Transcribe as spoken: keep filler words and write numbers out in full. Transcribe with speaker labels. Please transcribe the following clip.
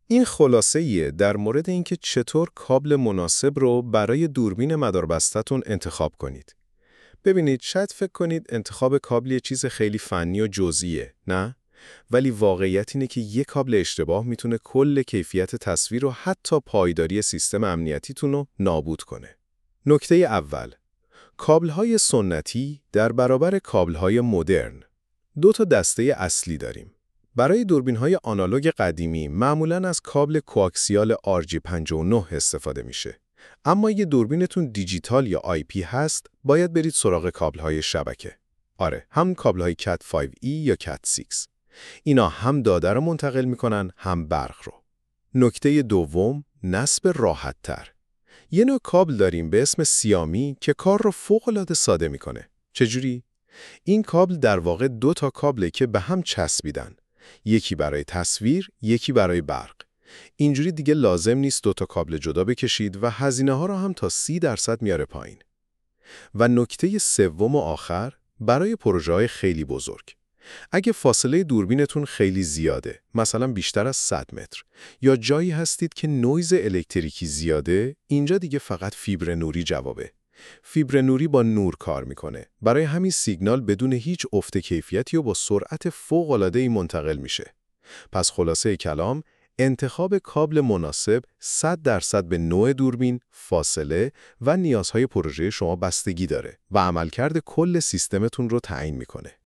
Speaker 1: این خلاصه‌ایه در مورد اینکه چطور کابل مناسب رو برای دوربین مداربسته‌تون انتخاب کنید. ببینید، شاید فکر کنید انتخاب کابل یه چیز خیلی فنی و جزئیه، نه؟ ولی واقعیت اینه که یک کابل اشتباه میتونه کل کیفیت تصویر و حتی پایداری سیستم امنیتیتون رو نابود کنه. نکته اول، کابل‌های سنتی در برابر کابل‌های مدرن. دو تا دسته اصلی داریم. برای دوربین‌های آنالوگ قدیمی معمولاً از کابل کوآکسیال آر جی پنجاه و نه استفاده میشه. اما یه دوربینتون دیجیتال یا آی پی هست، باید برید سراغ کابل‌های شبکه. آره، هم کابل‌های کت پنج ای یا کت شش. اینا هم داده رو منتقل میکنن، هم برق رو. نکته دوم، نصب راحت‌تر. یه نوع کابل داریم به اسم سیامی که کار رو فوق‌العاده ساده میکنه. چجوری؟ این کابل در واقع دو تا کابله که به هم چسبیدن. یکی برای تصویر، یکی برای برق. اینجوری دیگه لازم نیست دو تا کابل جدا بکشید و هزینه ها رو هم تا سی درصد میاره پایین. و نکته سوم و آخر، برای پروژه‌های خیلی بزرگ. اگه فاصله دوربینتون خیلی زیاده، مثلا بیشتر از صد متر، یا جایی هستید که نویز الکتریکی زیاده، اینجا دیگه فقط فیبر نوری جوابه. فیبر نوری با نور کار میکنه. برای همین سیگنال بدون هیچ افت کیفیتی و با سرعت فوق‌العاده‌ای منتقل میشه. پس خلاصه کلام، انتخاب کابل مناسب صد درصد به نوع دوربین، فاصله و نیازهای پروژه شما بستگی داره و عملکرد کل سیستمتون رو تعیین میکنه.